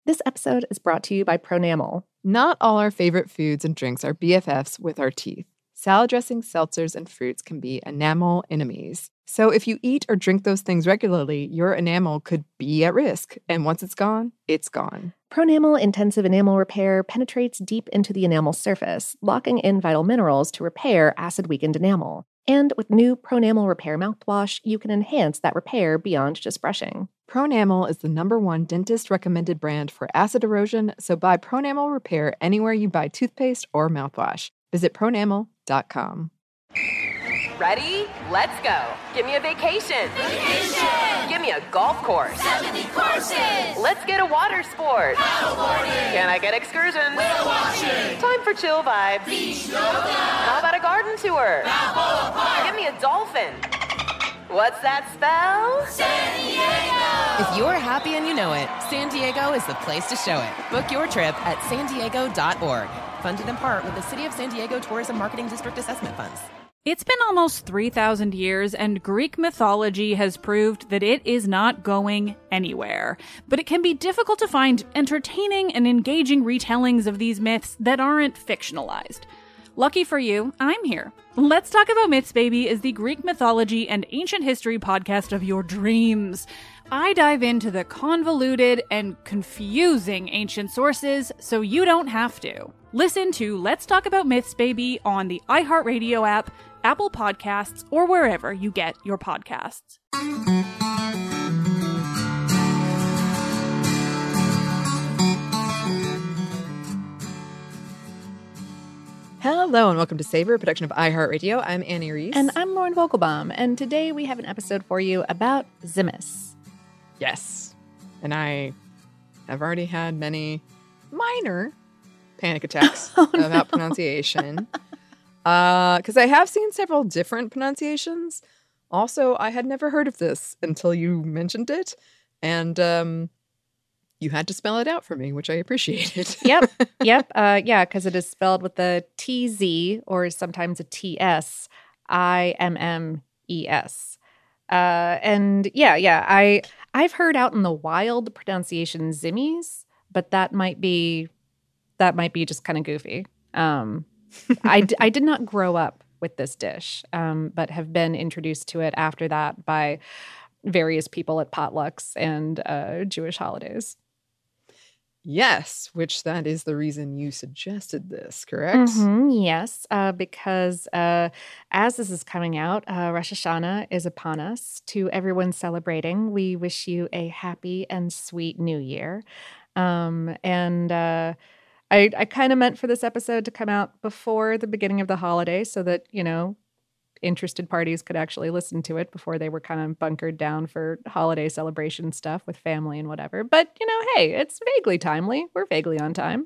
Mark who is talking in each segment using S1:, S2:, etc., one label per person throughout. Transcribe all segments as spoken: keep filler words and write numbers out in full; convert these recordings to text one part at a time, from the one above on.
S1: This episode is brought to you by Pronamel.
S2: Not all our favorite foods and drinks are B F Fs with our teeth. Salad dressings, seltzers, and fruits can be enamel enemies. So if you eat or drink those things regularly, your enamel could be at risk. And once it's gone, it's gone.
S1: Pronamel Intensive Enamel Repair penetrates deep into the enamel surface, locking in vital minerals to repair acid-weakened enamel. And with new Pronamel Repair mouthwash, you can enhance that repair beyond just brushing.
S2: Pronamel is the number one dentist-recommended brand for acid erosion, so buy Pronamel Repair anywhere you buy toothpaste or mouthwash. Visit pronamel dot com.
S3: Ready? Let's go. Give me a vacation.
S4: Vacation!
S3: Give me a golf course.
S4: seventy courses!
S3: Let's get a water sport.
S4: Paddleboarding!
S3: Can I get excursions?
S4: Whale watching!
S3: Time for chill vibes.
S4: Beach yoga!
S3: How about a garden tour?
S4: Balboa Park!
S3: Give me a dolphin. What's that spell?
S4: San Diego!
S5: If you're happy and you know it, San Diego is the place to show it. Book your trip at san diego dot org. Funded in part with the City of San Diego Tourism Marketing District Assessment Funds.
S6: It's been almost three thousand years, and Greek mythology has proved that it is not going anywhere. But it can be difficult to find entertaining and engaging retellings of these myths that aren't fictionalized. Lucky for you, I'm here. Let's Talk About Myths, Baby is the Greek mythology and ancient history podcast of your dreams. I dive into the convoluted and confusing ancient sources so you don't have to. Listen to Let's Talk About Myths, Baby on the iHeartRadio app, Apple Podcasts, or wherever you get your podcasts.
S2: Hello and welcome to Savor, a production of iHeartRadio. I'm Annie Reese.
S1: And I'm Lauren Vogelbaum, and today we have an episode for you about Zimis.
S2: Yes. And I have already had many minor panic attacks
S1: oh,
S2: about
S1: no.
S2: pronunciation. Because uh, I have seen several different pronunciations. Also, I had never heard of this until you mentioned it. And um, you had to spell it out for me, which I appreciated.
S1: Yep. Yep. Uh, yeah, because it is spelled with a T Z or sometimes a T S, I M M E S. Uh, and yeah, yeah, I, I've heard out in the wild the pronunciation Zimmies, but that might be, that might be just kind of goofy. Um, I, d- I did not grow up with this dish, um, but have been introduced to it after that by various people at potlucks and uh, Jewish holidays.
S2: Yes, which that is the reason you suggested this, correct?
S1: Mm-hmm, yes, uh, because uh, as this is coming out, uh, Rosh Hashanah is upon us. To everyone celebrating, we wish you a happy and sweet new year. Um, and uh, I, I kind of meant for this episode to come out before the beginning of the holiday so that, you know, interested parties could actually listen to it before they were kind of bunkered down for holiday celebration stuff with family and whatever. But, you know, hey, it's vaguely timely. We're vaguely on time.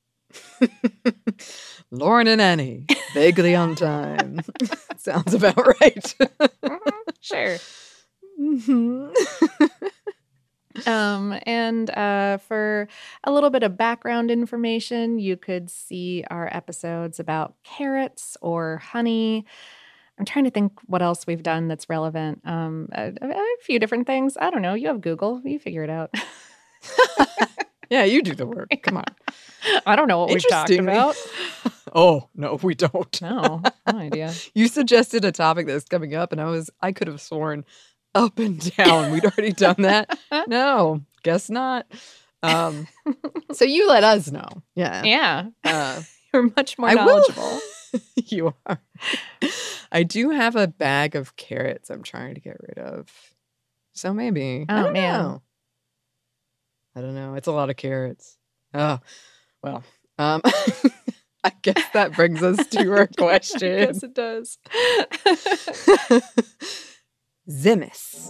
S2: Lauren and Annie, vaguely on time. Sounds about right.
S1: Mm-hmm, sure.
S2: Mm-hmm.
S1: Um, and uh, for a little bit of background information, you could see our episodes about carrots or honey. I'm trying to think what else we've done that's relevant. Um, a, a few different things. I don't know. You have Google. You figure it out.
S2: Yeah, you do the work. Come on.
S1: I don't know what we've talked about.
S2: Oh, no, we don't.
S1: No, no idea.
S2: You suggested a topic that's coming up, and I was I could have sworn up and down we'd already done that. No, guess not. Um, so you let us know. Yeah.
S1: Yeah.
S2: Uh,
S1: You're much more
S2: I
S1: knowledgeable.
S2: will. You are. I do have a bag of carrots I'm trying to get rid of. So maybe.
S1: Oh,
S2: I don't
S1: man.
S2: know. I don't know. It's a lot of carrots. Oh, well. Um, I guess that brings us to our question.
S1: Yes, it does.
S2: Zimis.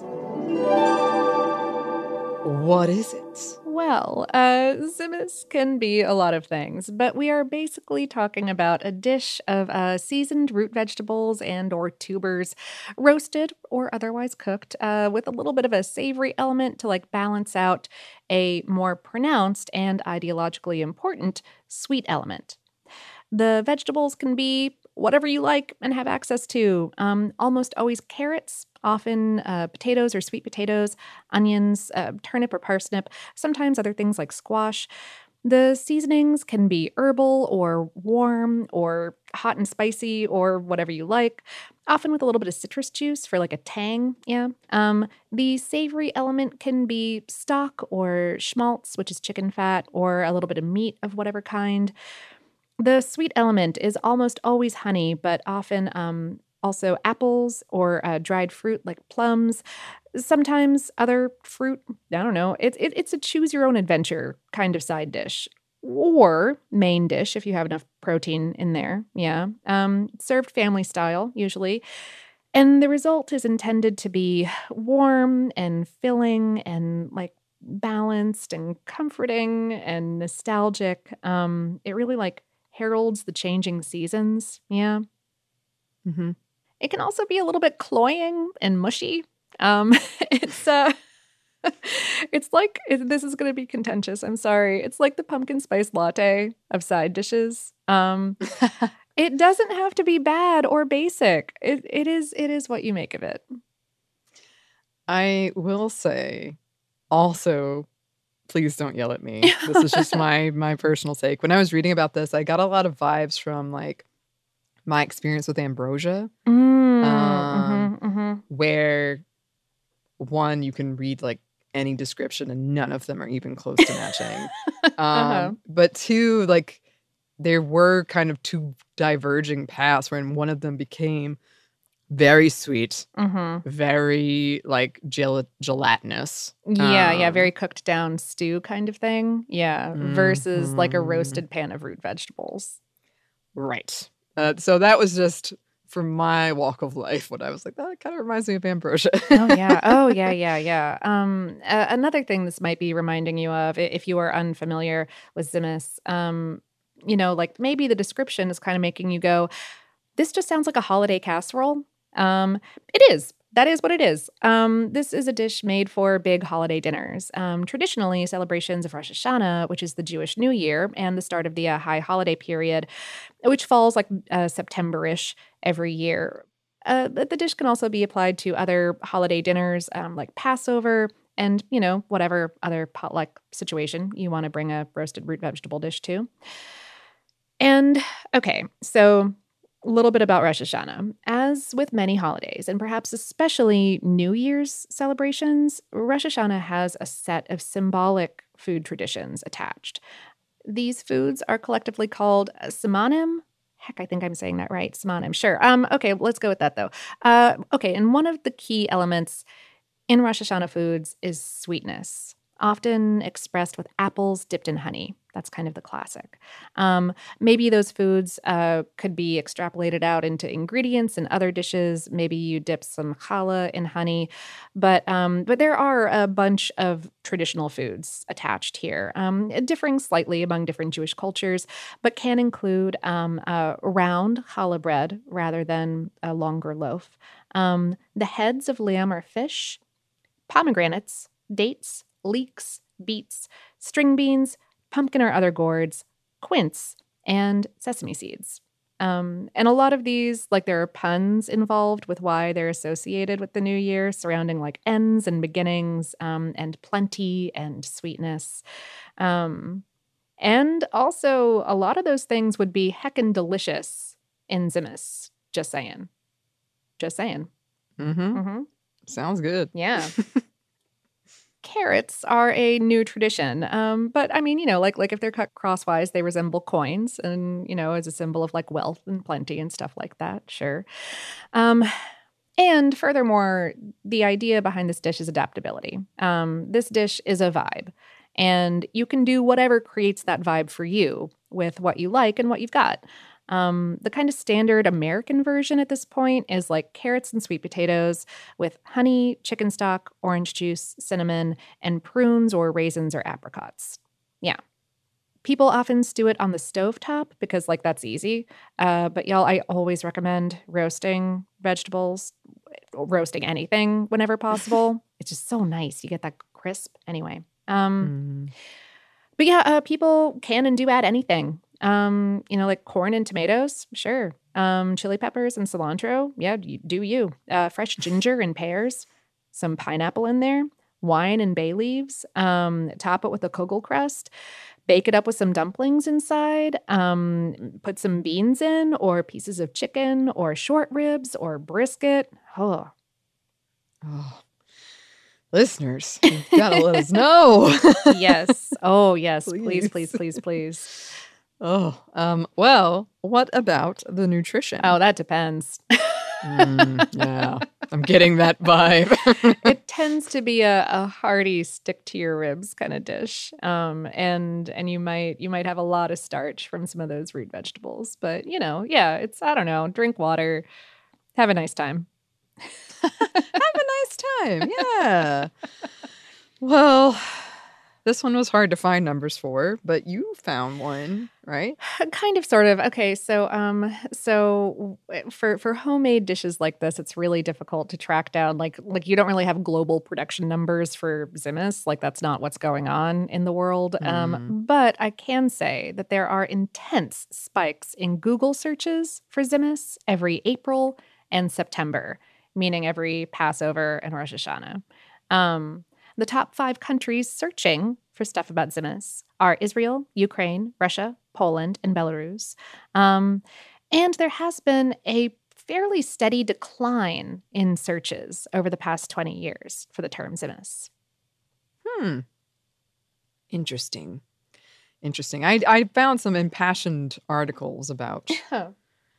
S2: What is it?
S1: Well, uh, Zimis can be a lot of things, but we are basically talking about a dish of uh, seasoned root vegetables and or tubers, roasted or otherwise cooked, uh, with a little bit of a savory element to like balance out a more pronounced and ideologically important sweet element. The vegetables can be whatever you like and have access to. Um, almost always carrots, often uh, potatoes or sweet potatoes, onions, uh, turnip or parsnip, sometimes other things like squash. The seasonings can be herbal or warm or hot and spicy or whatever you like, often with a little bit of citrus juice for like a tang. Yeah. Um, the savory element can be stock or schmaltz, which is chicken fat, or a little bit of meat of whatever kind. The sweet element is almost always honey, but often um, also apples or uh, dried fruit like plums. Sometimes other fruit. I don't know. It's it, it's a choose your own adventure kind of side dish or main dish if you have enough protein in there. Yeah. Um, served family style usually. And the result is intended to be warm and filling and like balanced and comforting and nostalgic. Um, it really like heralds the changing seasons. Yeah.
S2: Mm-hmm.
S1: It can also be a little bit cloying and mushy. Um, it's uh, it's like it, this is going to be contentious. I'm sorry. It's like the pumpkin spice latte of side dishes. Um, it doesn't have to be bad or basic. It it is it is what you make of it.
S2: I will say, also, please don't yell at me. This is just my my personal take. When I was reading about this, I got a lot of vibes from like my experience with ambrosia,
S1: Mm,
S2: um,
S1: mhm, mhm.
S2: where one, you can read like any description and none of them are even close to matching. um,
S1: Uh-huh.
S2: But two, like there were kind of two diverging paths wherein one of them became very sweet,
S1: Mhm.
S2: very like gel- gelatinous.
S1: Yeah, yeah,
S2: Um,
S1: very cooked down stew kind of thing. Yeah, versus like a
S2: mhm.
S1: roasted pan of root vegetables.
S2: Right. Uh, so that was just from my walk of life what I was like, that kind of reminds me of ambrosia.
S1: Oh yeah. Oh yeah, yeah, yeah. Um, a- another thing this might be reminding you of, i- if you are unfamiliar with Zimis, um, you know, like maybe the description is kind of making you go, "This just sounds like a holiday casserole." Um, it is. That is what it is. Um, this is a dish made for big holiday dinners. Um, traditionally, celebrations of Rosh Hashanah, which is the Jewish New Year and the start of the uh, high holiday period, which falls like uh, September-ish every year. Uh, but the dish can also be applied to other holiday dinners um, like Passover and, you know, whatever other potluck situation you want to bring a roasted root vegetable dish to. And okay, so a little bit about Rosh Hashanah. As with many holidays, and perhaps especially New Year's celebrations, Rosh Hashanah has a set of symbolic food traditions attached. These foods are collectively called uh, simanim. Heck, I think I'm saying that right. Simanim, sure. Um, okay, let's go with that though. Uh, okay, and one of the key elements in Rosh Hashanah foods is sweetness, often expressed with apples dipped in honey. That's kind of the classic. Um, maybe those foods uh, could be extrapolated out into ingredients in other dishes. Maybe you dip some challah in honey, but um, but there are a bunch of traditional foods attached here, um, differing slightly among different Jewish cultures, but can include um, uh, round challah bread rather than a longer loaf. Um, the heads of lamb or fish, pomegranates, dates, leeks, beets, string beans, pumpkin or other gourds, quince, and sesame seeds. Um, and a lot of these, like there are puns involved with why they're associated with the new year, surrounding like ends and beginnings, um, and plenty and sweetness. Um, and also, a lot of those things would be heckin' delicious in Zimis. Just saying. Just saying.
S2: Mm-hmm.
S1: Mm-hmm.
S2: Sounds good.
S1: Yeah. Carrots are a new tradition. Um, but I mean, you know, like like if they're cut crosswise, they resemble coins and, you know, as a symbol of like wealth and plenty and stuff like that. Sure. Um, and furthermore, the idea behind this dish is adaptability. Um, this dish is a vibe, and you can do whatever creates that vibe for you with what you like and what you've got. Um, the kind of standard American version at this point is like carrots and sweet potatoes with honey, chicken stock, orange juice, cinnamon, and prunes or raisins or apricots. Yeah. People often stew it on the stovetop because, like, that's easy. Uh, but y'all, I always recommend roasting vegetables, roasting anything whenever possible. It's just so nice. You get that crisp anyway. Um,
S2: Mm.
S1: But yeah, uh, people can and do add anything Um, you know, like corn and tomatoes, sure. Um, chili peppers and cilantro, yeah, you, do you. Uh, fresh ginger and pears, some pineapple in there, wine and bay leaves. Um, top it with a kugel crust. Bake it up with some dumplings inside. Um, put some beans in, or pieces of chicken, or short ribs, or brisket. Oh,
S2: Oh, listeners, you've got to let us know.
S1: yes. Oh, yes. Please,
S2: Please.
S1: please, please, please.
S2: Oh, um, well, what about the nutrition?
S1: Oh, that depends.
S2: Mm, yeah, I'm getting that vibe.
S1: It tends to be a, a hearty, stick to your ribs kind of dish, um, and and you might you might have a lot of starch from some of those root vegetables. But you know, yeah, it's I don't know. Drink water, have a nice time.
S2: Have a nice time. Yeah. Well, this one was hard to find numbers for, but you found one, right?
S1: Kind of, sort of. Okay, so um, so for for homemade dishes like this, it's really difficult to track down. Like like you don't really have global production numbers for Zimmus. Like that's not what's going on in the world.
S2: Mm.
S1: Um, but I can say that there are intense spikes in Google searches for Zimmus every April and September, meaning every Passover and Rosh Hashanah. Um, the top five countries searching for stuff about Zimmus are Israel, Ukraine, Russia, Poland, and Belarus. Um, and there has been a fairly steady decline in searches over the past twenty years for the term Zimmus.
S2: Hmm. Interesting. Interesting. I, I found some impassioned articles about
S1: Oh.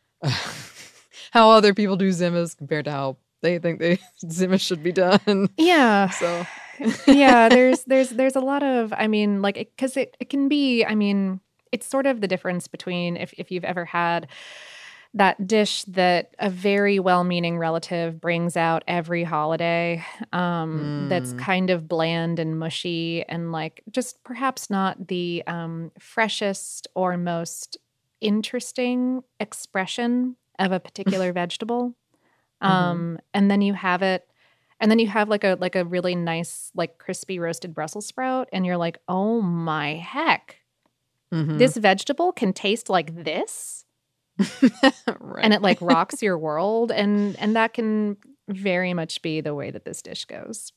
S2: how other people do Zimmus compared to how they think they Zimmus should be done.
S1: Yeah.
S2: So
S1: yeah, there's there's there's a lot of, I mean, like, because it, it can be, I mean, it's sort of the difference between if, if you've ever had that dish that a very well-meaning relative brings out every holiday, um,
S2: Mm.
S1: that's kind of bland and mushy and like just perhaps not the um, freshest or most interesting expression of a particular vegetable. Um, and then you have it, and then you have like a like a really nice, like crispy roasted Brussels sprout, and you're like, oh my heck,
S2: Mhm.
S1: this vegetable can taste like this,
S2: right.
S1: and it like rocks your world, and and that can very much be the way that this dish goes.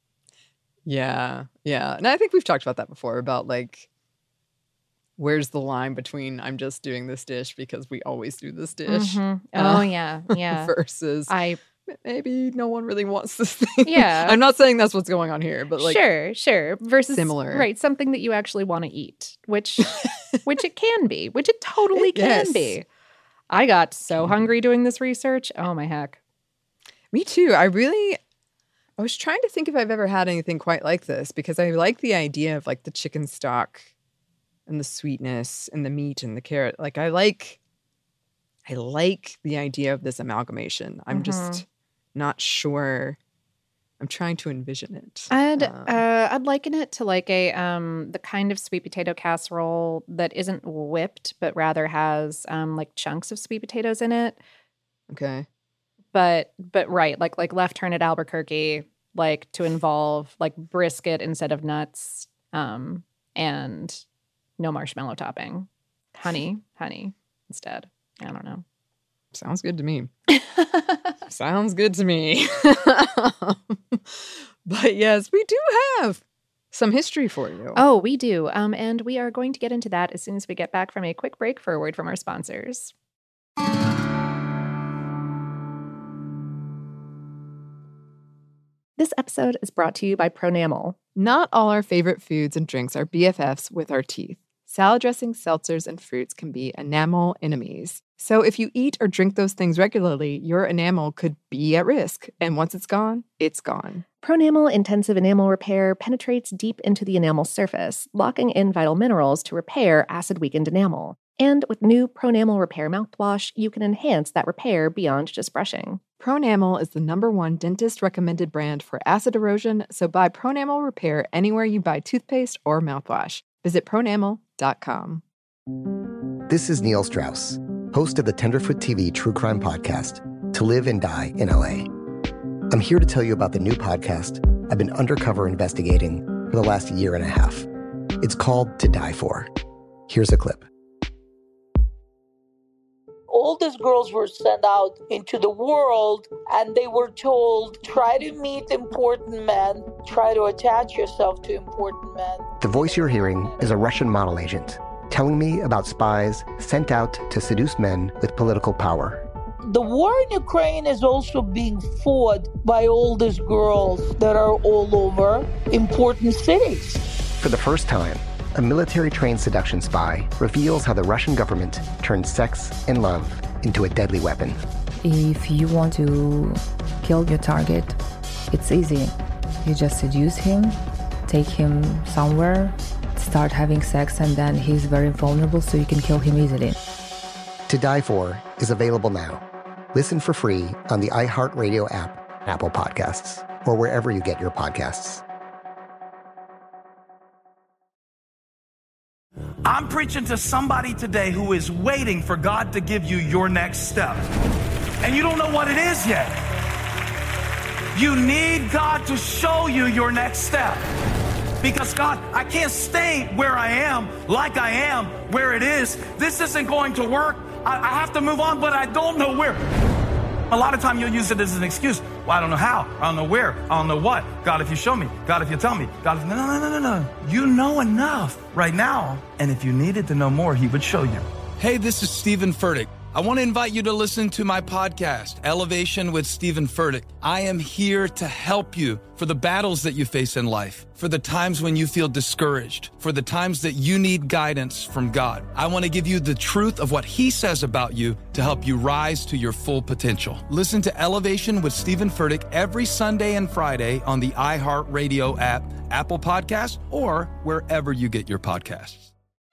S2: Yeah, yeah. And I think we've talked about that before, about like, where's the line between I'm just doing this dish because we always do this dish
S1: Mhm. Oh
S2: Uh,
S1: yeah, yeah.
S2: versus
S1: I
S2: maybe no one really wants this thing.
S1: Yeah.
S2: I'm not saying that's what's going on here, but like,
S1: sure, sure. Versus
S2: similar.
S1: right? Something that you actually want to eat, which which it can be, which it totally can
S2: Yes.
S1: be. I got so hungry doing this research. Oh my heck.
S2: me too. I really, I was trying to think if I've ever had anything quite like this, because I like the idea of like the chicken stock and the sweetness and the meat and the carrot. Like I like, I like the idea of this amalgamation. I'm
S1: Mhm.
S2: just not sure. I'm trying to envision it.
S1: I'd
S2: Um,
S1: uh, I'd liken it to like a um the kind of sweet potato casserole that isn't whipped, but rather has um like chunks of sweet potatoes in it.
S2: okay.
S1: But but right, like like Left Turn at Albuquerque, like to involve like brisket instead of nuts, um, and no marshmallow topping, honey, honey instead. I don't know.
S2: Sounds good to me. Sounds good to me. But yes, we do have some history for you.
S1: Oh, we do. Um, and we are going to get into that as soon as we get back from a quick break for a word from our sponsors. This episode is brought to you by Pronamel.
S2: Not all our favorite foods and drinks are B F Fs with our teeth. Salad dressings, seltzers, and fruits can be enamel enemies. So if you eat or drink those things regularly, your enamel could be at risk. And once it's gone, it's gone.
S1: Pronamel Intensive Enamel Repair penetrates deep into the enamel surface, locking in vital minerals to repair acid-weakened enamel. And with new Pronamel Repair mouthwash, you can enhance that repair beyond just brushing.
S2: Pronamel is the number one dentist-recommended brand for acid erosion, so buy Pronamel Repair anywhere you buy toothpaste or mouthwash. Visit pronamel dot com.
S7: This is Neil Strauss, host of the Tenderfoot T V true crime podcast, To Live and Die in L A. I'm here to tell you about the new podcast I've been undercover investigating for the last year and a half. It's called To Die For. Here's a clip.
S8: all these girls were sent out into the world and they were told, try to meet important men, try to attach yourself to important men.
S7: The voice you're hearing is a Russian model agent telling me about spies sent out to seduce men with political power.
S8: The war in Ukraine is also being fought by all these girls that are all over important cities.
S7: For the first time, a military-trained seduction spy reveals how the Russian government turned sex and love into a deadly weapon.
S9: If you want to kill your target, it's easy. You just seduce him, take him somewhere, start having sex, and then he's very vulnerable, so you can kill him easily.
S7: To Die For is available now. Listen for free on the iHeartRadio app, Apple Podcasts, or wherever you get your podcasts.
S10: I'm preaching to somebody today who is waiting for God to give you your next step. And you don't know what it is yet. You need God to show you your next step. Because God, I can't stay where I am, like I am, where it is. This isn't going to work. I, I have to move on, but I don't know where. A lot of time you'll use it as an excuse. Well, I don't know how. I don't know where. I don't know what. God, if you show me. God, if you tell me. God, if... No, no, no, no, no. You know enough right now. And if you needed to know more, he would show you.
S11: Hey, this is Stephen Furtick. I want to invite you to listen to my podcast, Elevation with Stephen Furtick. I am here to help you for the battles that you face in life, for the times when you feel discouraged, for the times that you need guidance from God. I want to give you the truth of what he says about you to help you rise to your full potential. Listen to Elevation with Stephen Furtick every Sunday and Friday on the iHeartRadio app, Apple Podcasts, or wherever you get your podcasts.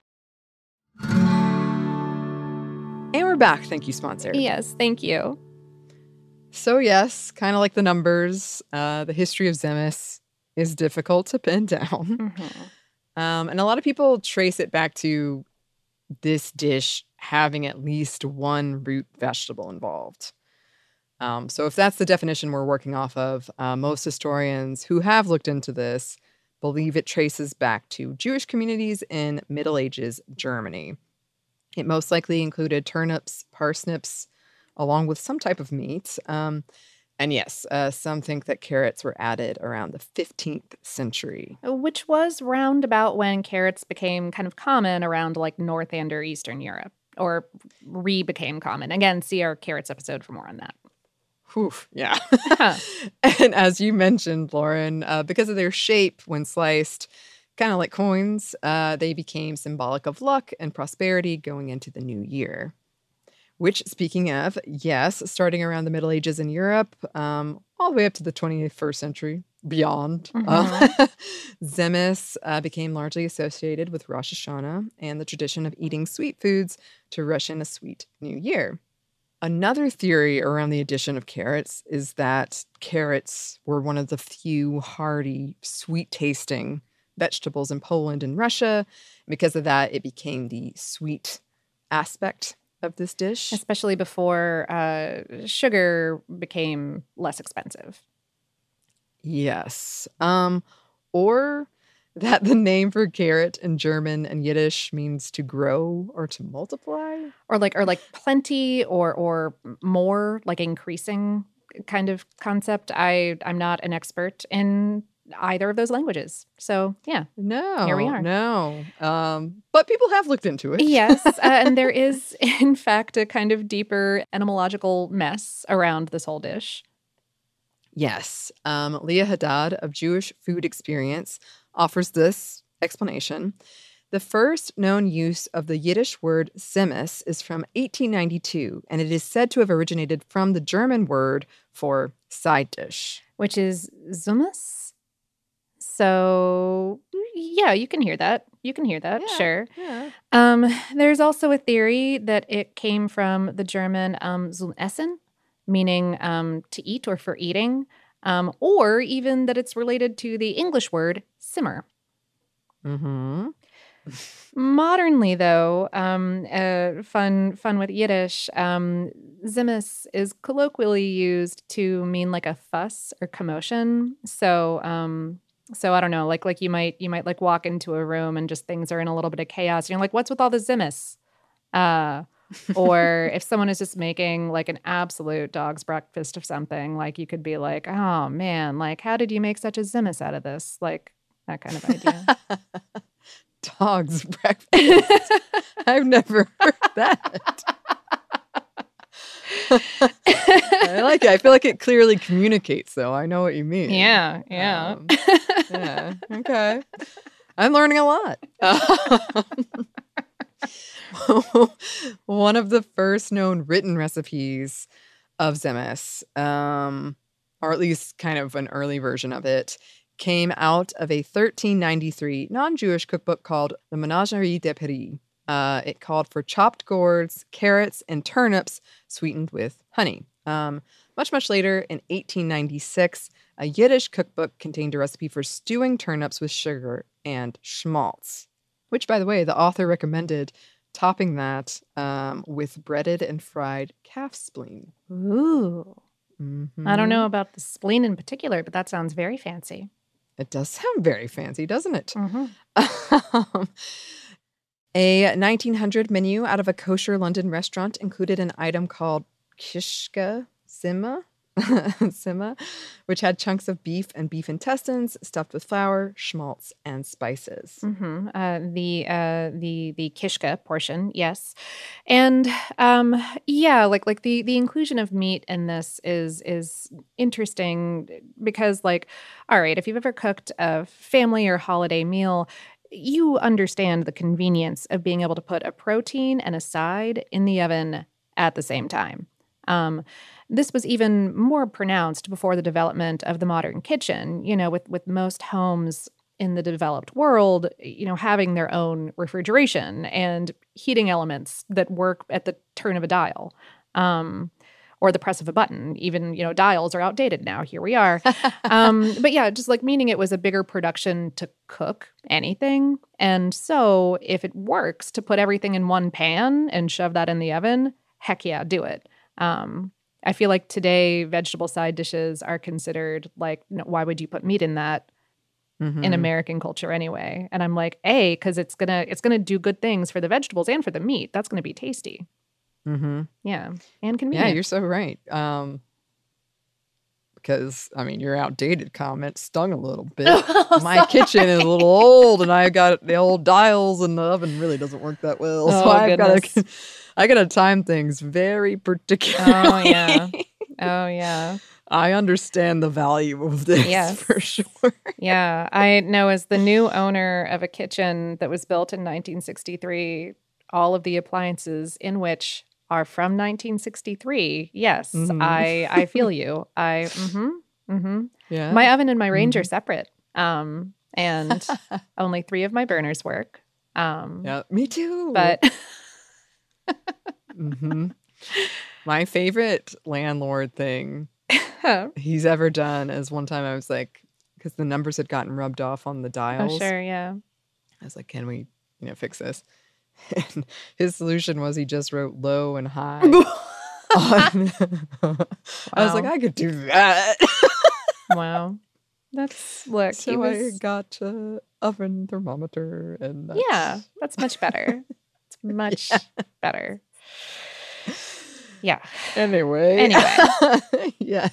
S2: And we're back. Thank you, sponsor.
S1: Yes, thank you.
S2: So yes, kind of like the numbers, uh, the history of Tzimmus is difficult to pin down. Mm-hmm. Um, and a lot of people trace it back to this dish having at least one root vegetable involved. Um, so if that's the definition we're working off of, uh, most historians who have looked into this believe it traces back to Jewish communities in Middle Ages Germany. It most likely included turnips, parsnips, along with some type of meat. Um, and yes, uh, some think that carrots were added around the fifteenth century.
S1: Which was round about when carrots became kind of common around like North and or Eastern Europe, or re-became common. Again, see our carrots episode for more on that.
S2: Whew, yeah. And as you mentioned, Lauren, uh, because of their shape when sliced, kind of like coins, uh, they became symbolic of luck and prosperity going into the new year. Which, speaking of, yes, starting around the Middle Ages in Europe, um, all the way up to the twenty-first century, beyond, mm-hmm. uh, Tzimmus uh, became largely associated with Rosh Hashanah and the tradition of eating sweet foods to rush in a sweet new year. Another theory around the addition of carrots is that carrots were one of the few hearty, sweet-tasting vegetables in Poland and Russia. Because of that, it became the sweet aspect of this dish.
S1: Especially before uh, sugar became less expensive.
S2: Yes. Um, or that the name for carrot in German and Yiddish means to grow or to multiply.
S1: Or like or like plenty or or more, like increasing kind of concept. I, I'm not an expert in either of those languages. So, yeah.
S2: No.
S1: Here we are.
S2: No. Um, but people have looked into it.
S1: Yes. Uh, and there is, in fact, a kind of deeper etymological mess around this whole dish.
S2: Yes. Um, Leah Haddad of Jewish Food Experience offers this explanation. The first known use of the Yiddish word Tzimmus is from eighteen ninety-two, and it is said to have originated from the German word for side dish.
S1: Which is Tzimmus? So, yeah, you can hear that. You can hear that,
S2: yeah,
S1: sure.
S2: Yeah.
S1: Um, there's also a theory that it came from the German um, zum Essen, meaning um, to eat or for eating, um, or even that it's related to the English word simmer.
S2: Mm-hmm.
S1: Modernly, though, um, uh, fun fun with Yiddish, um, Tzimmus is colloquially used to mean like a fuss or commotion. So, um, so I don't know, like like you might you might like walk into a room and just things are in a little bit of chaos. And you're like, what's with all the Tzimmus? Uh, Or if someone is just making like an absolute dog's breakfast of something, like you could be like, oh man, like how did you make such a Zimmus out of this? Like that kind of idea.
S2: Dog's breakfast. I've never heard that. I like it. I feel like it clearly communicates, though. I know what you mean.
S1: Yeah, yeah.
S2: Um, yeah. Okay. I'm learning a lot. One of the first known written recipes of Zimmus, um, or at least kind of an early version of it, came out of a thirteen ninety-three non-Jewish cookbook called the Ménagerie de Paris. Uh, it called for chopped gourds, carrots, and turnips sweetened with honey. Um, much, much later, in eighteen ninety-six, a Yiddish cookbook contained a recipe for stewing turnips with sugar and schmaltz, which, by the way, the author recommended topping that um, with breaded and fried calf spleen.
S1: Ooh.
S2: Mm-hmm.
S1: I don't know about the spleen in particular, but that sounds very fancy.
S2: It does sound very fancy, doesn't it?
S1: Mm-hmm.
S2: A nineteen hundred menu out of a kosher London restaurant included an item called kishka sima, sima, which had chunks of beef and beef intestines stuffed with flour, schmaltz, and spices.
S1: Mm-hmm. Uh, the uh, the the kishka portion, yes, and um, yeah, like like the the inclusion of meat in this is is interesting because, like, all right, if you've ever cooked a family or holiday meal, you understand the convenience of being able to put a protein and a side in the oven at the same time. Um, this was even more pronounced before the development of the modern kitchen, you know, with, with most homes in the developed world, you know, having their own refrigeration and heating elements that work at the turn of a dial. Um, or the press of a button. Even, you know, dials are outdated now. Here we are. um, but yeah, just like meaning it was a bigger production to cook anything. And so if it works to put everything in one pan and shove that in the oven, heck yeah, do it. Um, I feel like today vegetable side dishes are considered like, no, why would you put meat in that? Mm-hmm. In American culture anyway. And I'm like, A, because it's gonna it's gonna do good things for the vegetables and for the meat. That's gonna be tasty.
S2: Mm-hmm.
S1: Yeah. And convenient.
S2: Yeah, you're so right. Um, because, I mean, your outdated comment stung a little bit.
S1: Oh,
S2: My
S1: sorry.
S2: kitchen is a little old, and I got the old dials, and the oven really doesn't work that well. So
S1: Oh,
S2: I've got
S1: goodness.
S2: to, I got to time things very particularly.
S1: Oh, yeah. Oh, yeah.
S2: I understand the value of this
S1: Yes.
S2: for sure.
S1: Yeah. I know as the new owner of a kitchen that was built in nineteen sixty-three, all of the appliances in which are from nineteen sixty-three. Yes,
S2: Mhm.
S1: I I feel you. I mm-hmm, mm-hmm.
S2: Yeah.
S1: My oven and my range
S2: Mhm.
S1: are separate. Um, and only three of my burners work. Um,
S2: Yeah, me too.
S1: but
S2: hmm My favorite landlord thing he's ever done is one time I was like, because the numbers had gotten rubbed off on the dials.
S1: oh sure, yeah.
S2: I was like, can we, you know, fix this? And his solution was he just wrote low and high. on- I was like,
S1: Wow.
S2: I could do that.
S1: Wow. That's look.
S2: So
S1: he was,
S2: I got a oven thermometer, and that's,
S1: yeah, that's much better. It's much better. Yeah.
S2: Anyway.
S1: Anyway.
S2: Yes.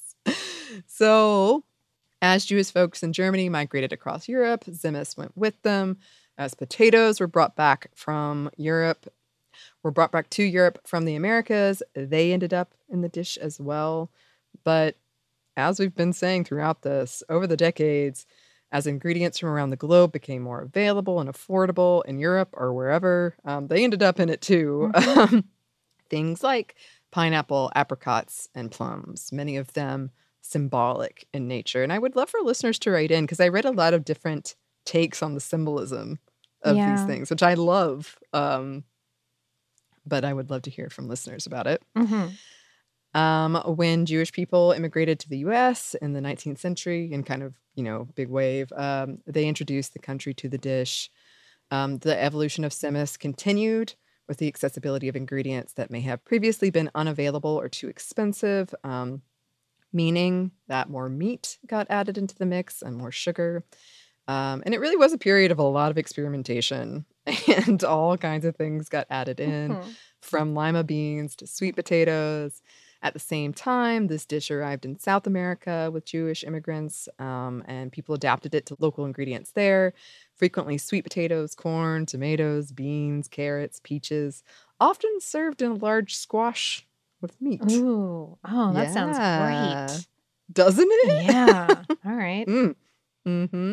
S2: So, as Jewish folks in Germany migrated across Europe, Zimmus went with them. As potatoes were brought back from Europe, were brought back to Europe from the Americas, they ended up in the dish as well. But as we've been saying throughout this, over the decades, as ingredients from around the globe became more available and affordable in Europe or wherever, um, they ended up in it too.
S1: Mhm.
S2: Things like pineapple, apricots, and plums, many of them symbolic in nature. And I would love for listeners to write in because I read a lot of different takes on the symbolism of
S1: Yeah.
S2: these things, which I love. Um, but I would love to hear from listeners about it.
S1: Mhm.
S2: Um, when Jewish people immigrated to the U S in the nineteenth century in kind of, you know, big wave, um, they introduced the country to the dish. Um, the evolution of Zimmus continued with the accessibility of ingredients that may have previously been unavailable or too expensive, um, meaning that more meat got added into the mix and more sugar. Um, and it really was a period of a lot of experimentation, and all kinds of things got added in,
S1: Mhm.
S2: from lima beans to sweet potatoes. At the same time, this dish arrived in South America with Jewish immigrants, um, and people adapted it to local ingredients there. Frequently sweet potatoes, corn, tomatoes, beans, carrots, peaches, often served in a large squash with meat.
S1: Ooh. Oh, that sounds
S2: Yeah.
S1: great.
S2: Doesn't it?
S1: Yeah. All right.
S2: Mm. hmm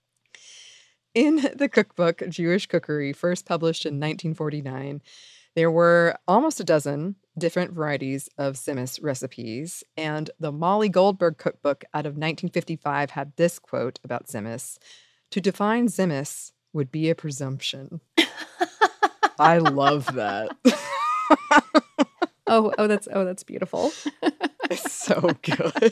S2: In the cookbook Jewish Cookery, first published in nineteen forty-nine, there were almost a dozen different varieties of tzimmus recipes, and the Molly Goldberg cookbook out of nineteen fifty-five had this quote about tzimmus: "To define tzimmus would be a presumption." I love that.
S1: Oh, oh, that's oh, that's beautiful.
S2: It's so good.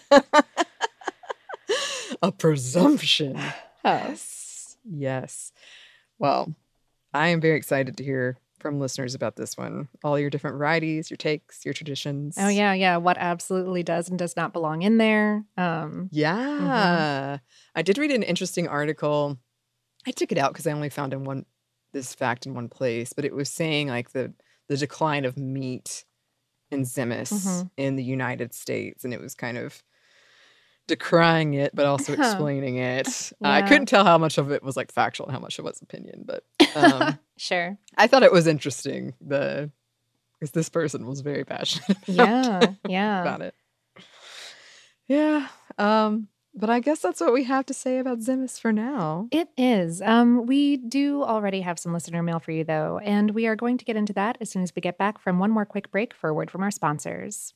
S2: A presumption. Yes. Yes. Well, I am very excited to hear from listeners about this one. All your different varieties, your takes, your traditions.
S1: Oh yeah, yeah. What absolutely does and does not belong in there. Um,
S2: Yeah. I did read an interesting article. I took it out because I only found in one this fact in one place, but it was saying like the the decline of meat in tzimmus
S1: Mhm.
S2: in the United States, and it was kind of decrying it, but also
S1: Huh.
S2: explaining it. I
S1: Yeah.
S2: couldn't tell how much of it was like factual and how much of it was opinion, but um,
S1: Sure.
S2: I thought it was interesting. The because this person was very passionate about,
S1: Yeah. Yeah.
S2: about it. Yeah. Um, but I guess that's what we have to say about tzimmus for now.
S1: It is. Um, we do already have some listener mail for you, though, and we are going to get into that as soon as we get back from one more quick break for a word from our sponsors.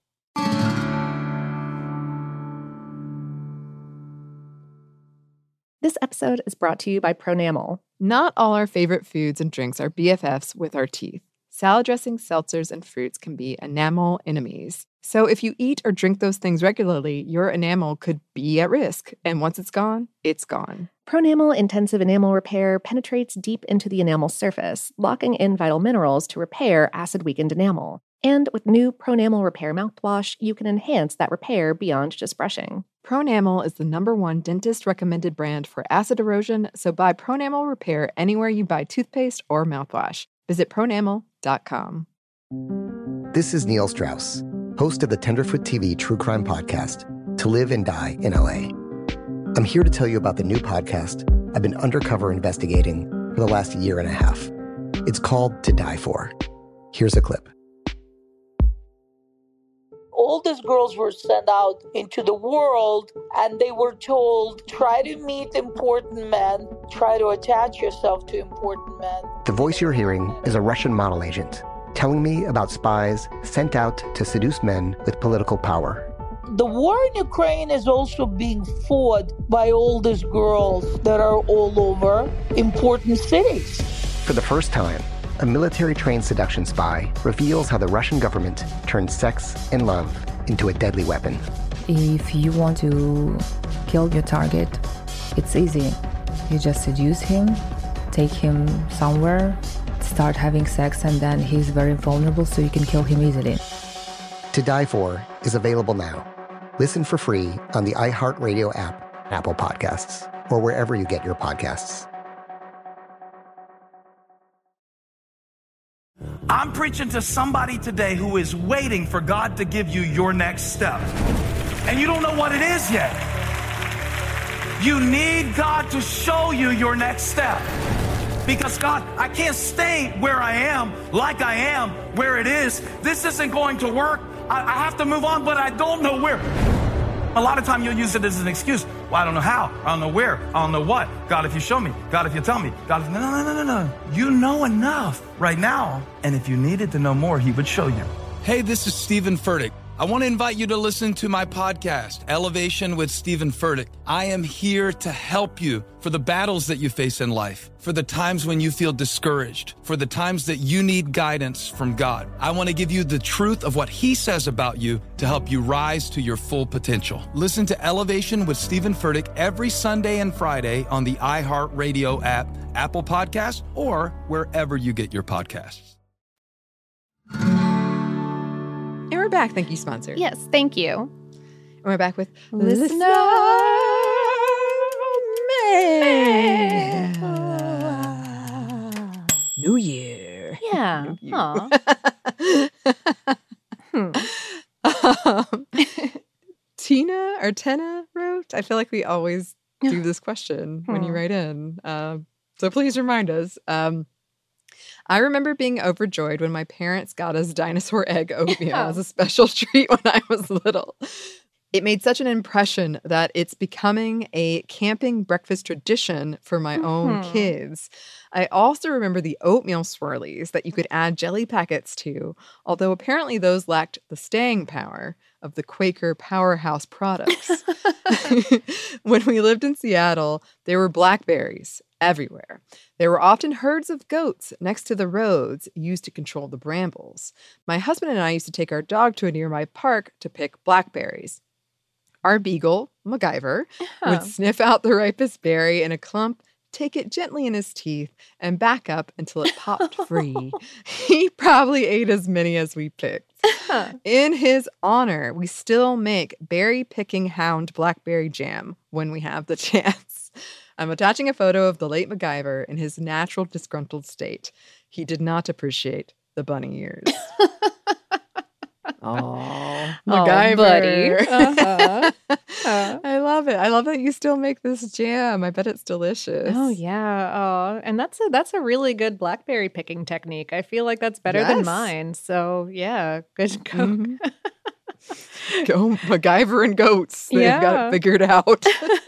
S1: This episode is brought to you by Pronamel.
S2: Not all our favorite foods and drinks are B F Fs with our teeth. Salad dressings, seltzers, and fruits can be enamel enemies. So if you eat or drink those things regularly, your enamel could be at risk. And once it's gone, it's gone.
S1: Pronamel Intensive Enamel Repair penetrates deep into the enamel surface, locking in vital minerals to repair acid-weakened enamel. And with new Pronamel Repair mouthwash, you can enhance that repair beyond just brushing.
S2: Pronamel is the number one dentist-recommended brand for acid erosion, so buy Pronamel Repair anywhere you buy toothpaste or mouthwash. Visit pronamel dot com.
S7: This is Neil Strauss, host of the Tenderfoot T V true crime podcast, To Live and Die in L A. I'm here to tell you about the new podcast I've been undercover investigating for the last year and a half. It's called To Die For. Here's a clip.
S8: All these girls were sent out into the world and they were told, try to meet important men, try to attach yourself to important men.
S7: The voice you're hearing is a Russian model agent telling me about spies sent out to seduce men with political power.
S8: The war in Ukraine is also being fought by all these girls that are all over important cities.
S7: For the first time, a military-trained seduction spy reveals how the Russian government turned sex and love into a deadly weapon.
S9: If you want to kill your target, it's easy. You just seduce him, take him somewhere, start having sex, and then he's very vulnerable, so you can kill him easily.
S7: To Die For is available now. Listen for free on the iHeartRadio app, Apple Podcasts, or wherever you get your podcasts.
S10: I'm preaching to somebody today who is waiting for God to give you your next step. And you don't know what it is yet. You need God to show you your next step. Because God, I can't stay where I am, like I am, where it is. This isn't going to work. I, I have to move on, but I don't know where. A lot of time you'll use it as an excuse. Well, I don't know how. I don't know where. I don't know what. God, if you show me. God, if you tell me. God, if... No, no, no, no, no. You know enough right now. And if you needed to know more, he would show you.
S11: Hey, this is Stephen Furtick. I want to invite you to listen to my podcast, Elevation with Stephen Furtick. I am here to help you for the battles that you face in life, for the times when you feel discouraged, for the times that you need guidance from God. I want to give you the truth of what he says about you to help you rise to your full potential. Listen to Elevation with Stephen Furtick every Sunday and Friday on the iHeartRadio app, Apple Podcasts, or wherever you get your podcasts.
S2: And we're back. Thank you, sponsor.
S1: Yes, thank you.
S2: And we're back with
S1: Listener
S2: Listener Yeah. New Year.
S1: Yeah.
S2: New you.
S1: Aw. Hmm.
S2: Um, Tina or Tenna wrote, I feel like we always do this question when you
S1: Hmm.
S2: write in. Um, so please remind us. Um, I remember being overjoyed when my parents got us dinosaur egg oatmeal
S1: Yeah.
S2: as a special treat when I was little. It made such an impression that it's becoming a camping breakfast tradition for my own
S1: Mhm.
S2: kids. I also remember the oatmeal swirlies that you could add jelly packets to, although apparently those lacked the staying power of the Quaker powerhouse products. When we lived in Seattle, there were blackberries everywhere. There were often herds of goats next to the roads used to control the brambles. My husband and I used to take our dog to a nearby park to pick blackberries. Our beagle, MacGyver,
S1: Huh.
S2: would sniff out the ripest berry in a clump, take it gently in his teeth, and back up until it popped free. He probably ate as many as we picked.
S1: Huh.
S2: In his honor, we still make berry-picking hound blackberry jam when we have the chance. I'm attaching a photo of the late MacGyver in his natural disgruntled state. He did not appreciate the bunny ears. Oh, MacGyver.
S1: buddy. Uh-huh. Uh.
S2: I love it. I love that you still make this jam. I bet it's delicious.
S1: Oh yeah. Oh, and that's a that's a really good blackberry picking technique. I feel like that's better than
S2: Yes.
S1: mine. So yeah, good go.
S2: Mhm. Go MacGyver and goats. They've got
S1: Yeah.
S2: it figured out.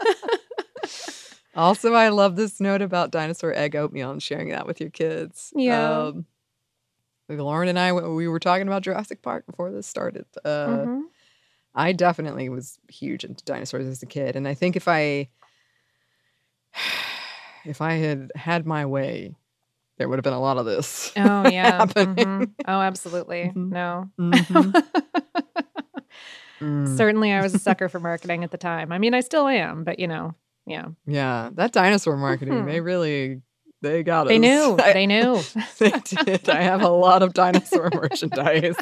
S2: Also, I love this note about dinosaur egg oatmeal and sharing that with your kids.
S1: Yeah.
S2: Um, Lauren and I, we were talking about Jurassic Park before this started. Uh,
S1: Mhm.
S2: I definitely was huge into dinosaurs as a kid. And I think if I if I had had my way, there would have been a lot of this.
S1: Oh yeah.
S2: happening.
S1: Mhm. Oh, absolutely.
S2: Mhm.
S1: No.
S2: Mhm. Mm.
S1: Certainly I was a sucker for marketing at the time. I mean, I still am, but you know, yeah.
S2: Yeah, that dinosaur marketing,
S1: Mhm.
S2: they really, they got us.
S1: They knew.
S2: I-
S1: They knew.
S2: They did. I have a lot of dinosaur merchandise.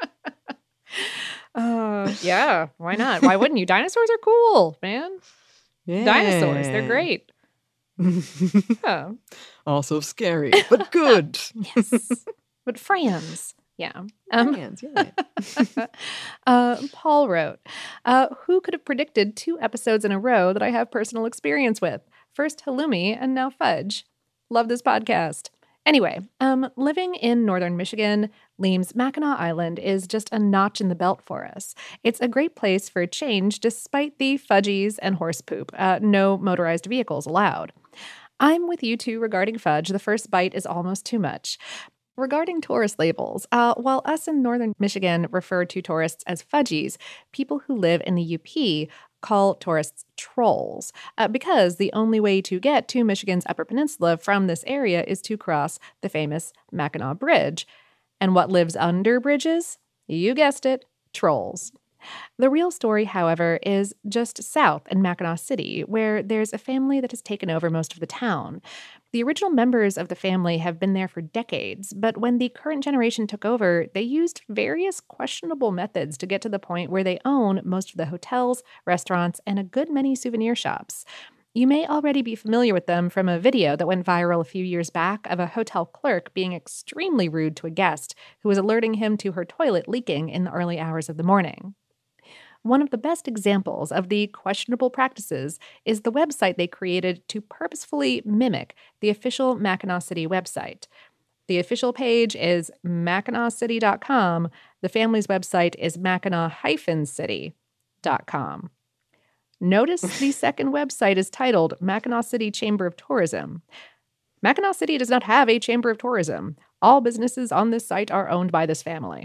S1: Uh, yeah, why not? Why wouldn't you? Dinosaurs are cool, man. Dinosaurs, they're
S2: Yeah.
S1: great. Yeah.
S2: Also scary, but good.
S1: Yes. But friends. Yeah. Um,
S2: Friends, yeah.
S1: uh, Paul wrote, uh, who could have predicted two episodes in a row that I have personal experience with? First halloumi and now fudge. Love this podcast. Anyway, um, living in northern Michigan, Leam's Mackinac Island is just a notch in the belt for us. It's a great place for a change despite the fudgies and horse poop. Uh, no motorized vehicles allowed. I'm with you two regarding fudge. The first bite is almost too much. Regarding tourist labels, uh, while us in northern Michigan refer to tourists as fudgies, people who live in the U P call tourists trolls, uh, because the only way to get to Michigan's Upper Peninsula from this area is to cross the famous Mackinac Bridge. And what lives under bridges? You guessed it, trolls. The real story, however, is just south in Mackinac City, where there's a family that has taken over most of the town. The original members of the family have been there for decades, but when the current generation took over, they used various questionable methods to get to the point where they own most of the hotels, restaurants, and a good many souvenir shops. You may already be familiar with them from a video that went viral a few years back of a hotel clerk being extremely rude to a guest who was alerting him to her toilet leaking in the early hours of the morning. One of the best examples of the questionable practices is the website they created to purposefully mimic the official Mackinac City website. The official page is mackinac city dot com. The family's website is mackinac city dot com. Notice the second website is titled Mackinac City Chamber of Tourism. Mackinac City does not have a Chamber of Tourism. All businesses on this site are owned by this family.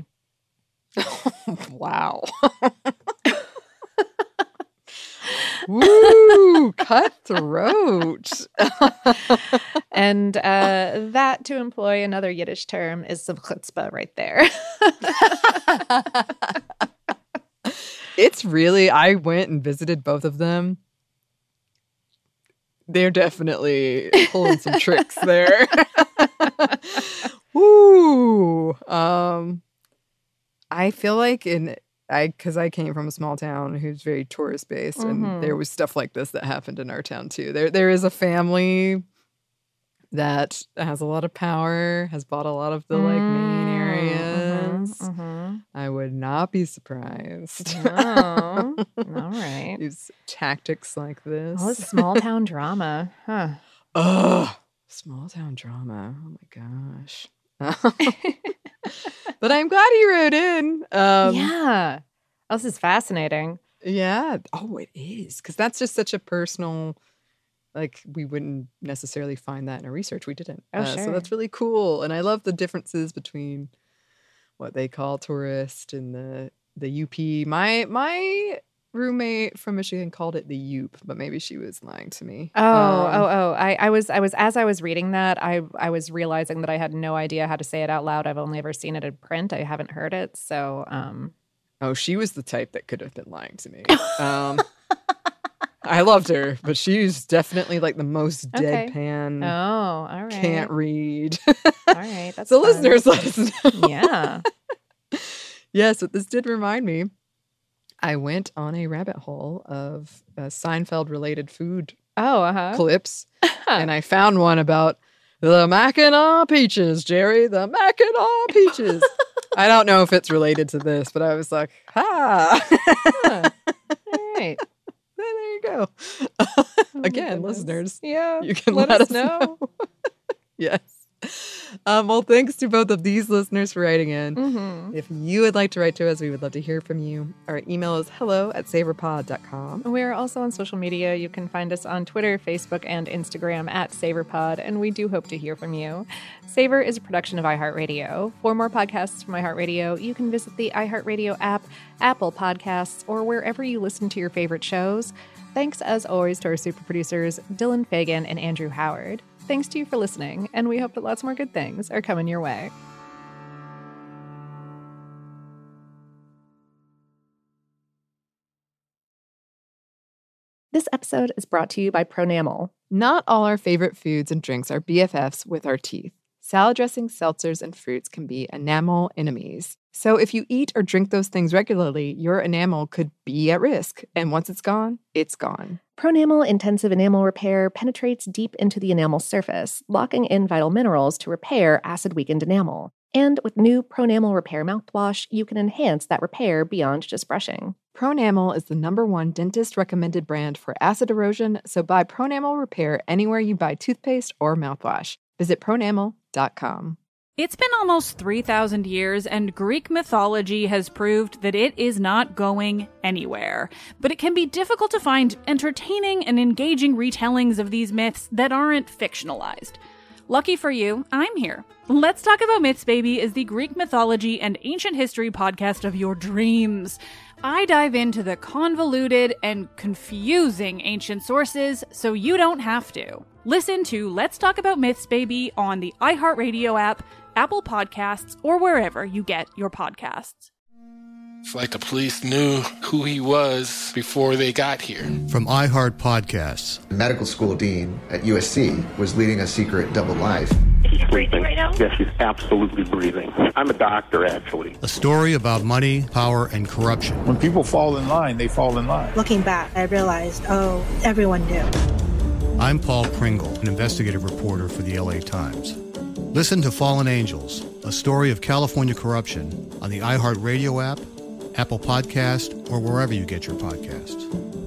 S2: Wow. Woo, cutthroat.
S1: And uh, that, to employ another Yiddish term, is some chutzpah right there.
S2: It's really, I went and visited both of them. They're definitely pulling some tricks there. Woo. Um, I feel like in I because I came from a small town who's very tourist based,
S1: Mhm.
S2: and there was stuff like this that happened in our town too. There, there is a family that has a lot of power, has bought a lot of the like main areas.
S1: Mhm.
S2: I would not be surprised.
S1: Oh, all right.
S2: Use tactics like this.
S1: Oh, it's small town drama, huh?
S2: Ugh, small town drama. Oh my gosh. But I'm glad he wrote in. Um,
S1: Yeah. Oh, this is fascinating.
S2: Yeah. Oh, it is. Because that's just such a personal, like, we wouldn't necessarily find that in our research. We didn't.
S1: Oh,
S2: Uh,
S1: sure.
S2: So that's really cool. And I love the differences between what they call tourist and the the U P. My my roommate from Michigan called it the U P, but maybe she was lying to me.
S1: Oh,
S2: Um,
S1: oh, oh. I, I was I was as I was reading that, I I was realizing that I had no idea how to say it out loud. I've only ever seen it in print. I haven't heard it. So um
S2: Oh, she was the type that could have been lying to me. Um, I loved her, but she's definitely like the most
S1: Okay.
S2: deadpan.
S1: Oh, all right.
S2: Can't read.
S1: All right. That's
S2: so
S1: fun.
S2: listeners, let us know.
S1: Yeah.
S2: Yes, but this did remind me. I went on a rabbit hole of uh, Seinfeld-related food
S1: Oh, uh-huh.
S2: clips, and I found one about the Mackinac peaches, Jerry, the Mackinac peaches. I don't know if it's related to this, but I was like, ha.
S1: Huh. All right.
S2: There you go. Again,
S1: goodness.
S2: listeners,
S1: Yeah.
S2: you can
S1: let,
S2: let,
S1: us
S2: us
S1: know.
S2: know. Yes. Um, well, thanks to both of these listeners for writing in.
S1: Mhm.
S2: If you would like to write to us, we would love to hear from you. Our email is hello at savorpod dot com.
S1: We're also on social media. You can find us on Twitter, Facebook, and Instagram at SavorPod, and we do hope to hear from you. Savor is a production of iHeartRadio. For more podcasts from iHeartRadio, you can visit the iHeartRadio app, Apple Podcasts, or wherever you listen to your favorite shows. Thanks, as always, to our super producers, Dylan Fagan and Andrew Howard. Thanks to you for listening, and we hope that lots more good things are coming your way. This episode is brought to you by Pronamel.
S2: Not all our favorite foods and drinks are B F Fs with our teeth. Salad dressings, seltzers, and fruits can be enamel enemies. So if you eat or drink those things regularly, your enamel could be at risk. And once it's gone, it's gone.
S1: Pronamel Intensive Enamel Repair penetrates deep into the enamel surface, locking in vital minerals to repair acid-weakened enamel. And with new Pronamel Repair mouthwash, you can enhance that repair beyond just brushing.
S2: Pronamel is the number one dentist-recommended brand for acid erosion, so buy Pronamel Repair anywhere you buy toothpaste or mouthwash. Visit pronamel dot com.
S6: It's been almost three thousand years, and Greek mythology has proved that it is not going anywhere. But it can be difficult to find entertaining and engaging retellings of these myths that aren't fictionalized. Lucky for you, I'm here. Let's Talk About Myths, Baby is the Greek mythology and ancient history podcast of your dreams. I dive into the convoluted and confusing ancient sources so you don't have to. Listen to Let's Talk About Myths, Baby on the iHeartRadio app, Apple Podcasts, or wherever you get your podcasts.
S12: It's like the police knew who he was before they got here.
S13: From iHeart Podcasts.
S14: The medical school dean at U S C was leading a secret double life.
S15: She's breathing right now? Yes, she's absolutely breathing. I'm a doctor, actually.
S13: A story about money, power, and corruption.
S16: When people fall in line, they fall in line.
S17: Looking back, I realized, oh, everyone knew.
S13: I'm Paul Pringle, an investigative reporter for the L A Times. Listen to Fallen Angels, a story of California corruption on the iHeartRadio app, Apple Podcast, or wherever you get your podcasts.